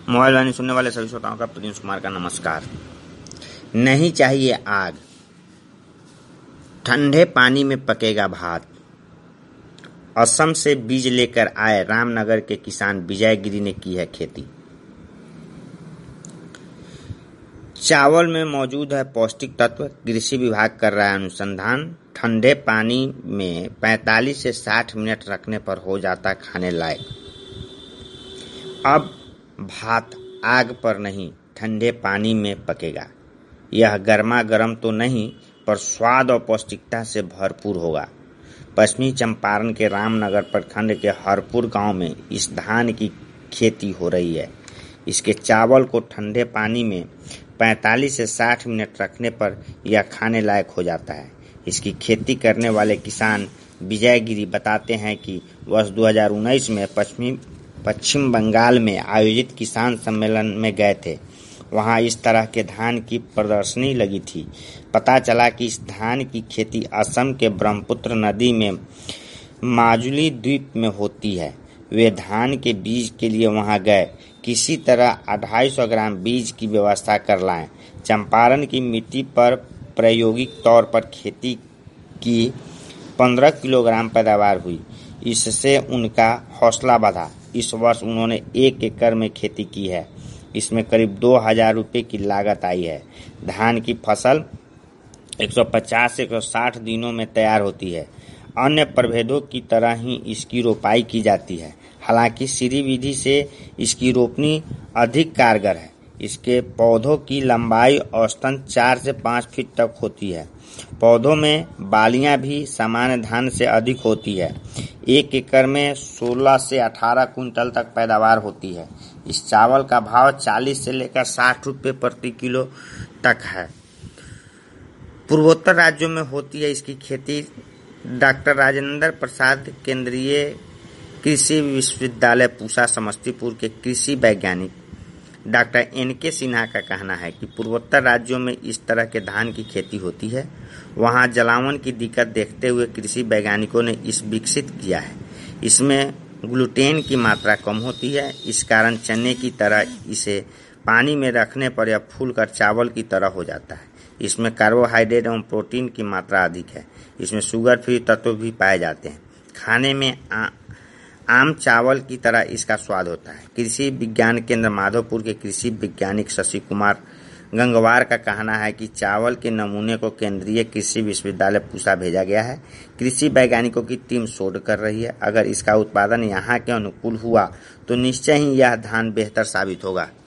Mobile वाणी सुनने वाले सभी श्रोताओं का प्रिंस कुमार का नमस्कार। नहीं चाहिए आग, ठंडे पानी में पकेगा भात। असम से बीज लेकर आए रामनगर के किसान विजय गिरी ने की है खेती। चावल में मौजूद है पौष्टिक तत्व, कृषि विभाग कर रहा है अनुसंधान। ठंडे पानी में 45 से 60 मिनट रखने पर हो जाता खाने लायक। अब भात आग पर नहीं, ठंडे पानी में पकेगा। यह गर्मा गर्म तो नहीं, पर स्वाद और पौष्टिकता से भरपूर होगा। पश्चिमी चंपारण के रामनगर प्रखंड के हरपुर गांव में इस धान की खेती हो रही है। इसके चावल को ठंडे पानी में 45 से 60 मिनट रखने पर यह खाने लायक हो जाता है। इसकी खेती करने वाले किसान विजय गिरी बताते हैं कि वर्ष 2019 में पश्चिम बंगाल में आयोजित किसान सम्मेलन में गए थे। वहां इस तरह के धान की प्रदर्शनी लगी थी। पता चला कि इस धान की खेती असम के ब्रह्मपुत्र नदी में माजुली द्वीप में होती है। वे धान के बीज के लिए वहां गए। किसी तरह 250 ग्राम बीज की व्यवस्था कर लाएं। चंपारण की मिट्टी पर प्रायोगिक तौर पर खेती की 15 किलोग्राम पैदावार हुई। इससे उनका हौसला बढ़ा। इस वर्ष उन्होंने 1 एकड़ में खेती की है। इसमें करीब 2000 रुपये की लागत आई है। धान की फसल 150 से 160 दिनों में तैयार होती है। अन्य प्रभेदों की तरह ही इसकी रोपाई की जाती है। हालांकि सीरी विधि से इसकी रोपनी अधिक कारगर है। इसके पौधों की लंबाई औसतन 4 से 5 फीट तक होती है। पौधों में बालियां भी सामान्य धान से अधिक होती है। 1 एकड़ में 16 से 18 कुंटल तक पैदावार होती है। इस चावल का भाव 40 से लेकर 60 रुपये प्रति किलो तक है। पूर्वोत्तर राज्यों में होती है इसकी खेती। डॉक्टर राजेंद्र प्रसाद केंद्रीय कृषि विश्वविद्यालय पूसा समस्तीपुर के कृषि वैज्ञानिक डॉक्टर NK सिन्हा का कहना है कि पूर्वोत्तर राज्यों में इस तरह के धान की खेती होती है। वहां जलावन की दिक्कत देखते हुए कृषि वैज्ञानिकों ने इस विकसित किया है। इसमें ग्लूटेन की मात्रा कम होती है। इस कारण चने की तरह इसे पानी में रखने पर यह फूलकर चावल की तरह हो जाता है। इसमें कार्बोहाइड्रेट एवं प्रोटीन की मात्रा अधिक है। इसमें शुगर फ्री तत्व भी पाए जाते हैं। खाने में आम चावल की तरह इसका स्वाद होता है। कृषि विज्ञान केंद्र माधोपुर के कृषि वैज्ञानिक शशि कुमार गंगवार का कहना है कि चावल के नमूने को केंद्रीय कृषि विश्वविद्यालय पूसा भेजा गया है। कृषि वैज्ञानिकों की टीम शोध कर रही है। अगर इसका उत्पादन यहाँ के अनुकूल हुआ तो निश्चय ही यह धान बेहतर साबित होगा।